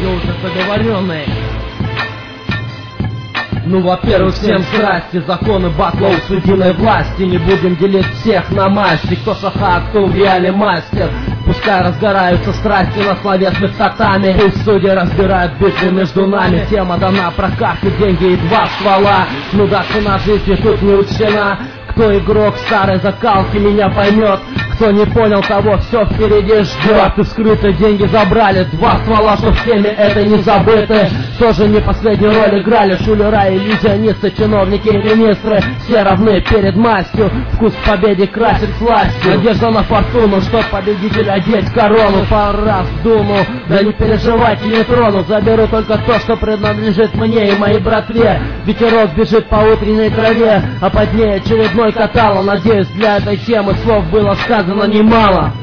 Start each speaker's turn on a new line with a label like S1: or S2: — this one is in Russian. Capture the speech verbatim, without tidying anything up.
S1: правила уже заговоренные. Ну, во-первых, всем здрасте, законы батла у судебной власти. Не будем делить всех на масти, кто шаха, а кто в реале мастер. Пускай разгораются страсти на словесных татами. Пусть судьи разбирают битвы между нами. Тема дана, прокат и деньги и два ствола. Ну да, цена жизни тут не учтена. Кто игрок старой закалки меня поймет. Кто не понял того, все впереди ждет. И вскрыто деньги забрали, два ствола, что в теме это не забыты. Тоже не последнюю роль играли шулера, иллюзионисты, чиновники и министры. Все равны перед мастью, вкус к победе красит властью. Надежда на фортуну, чтоб победитель одеть корону. Пару раз в дуну, да не переживайте, не трону. Заберу только то, что принадлежит мне и моей братве. Ветерок бежит по утренней траве, а под ней очередной катало. Надеюсь, для этой темы слов было сказано немало.